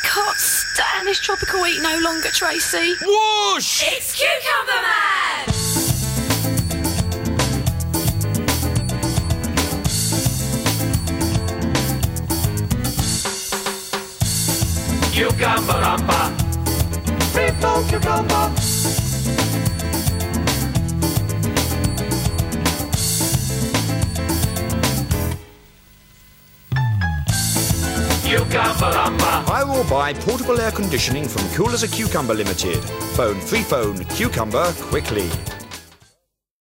can't stand this tropical heat no longer, Tracy. Whoosh! It's Cucumber Man! Cucumber umber. People cucumber. Cucumber umber. I will buy portable air conditioning from Cool as a Cucumber Limited. Phone 3 Phone Cucumber quickly.